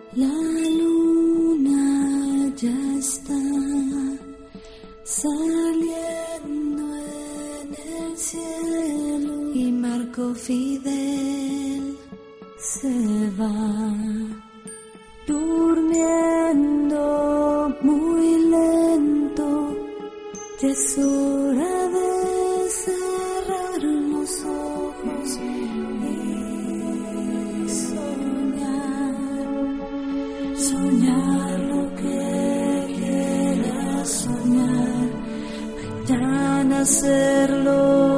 La luna ya está saliendo en el cielo y Marco Fidel se va durmiendo muy lento. Ya es hora de cerrar los ojos y soñar lo que quieras soñar, mañana hacerlo.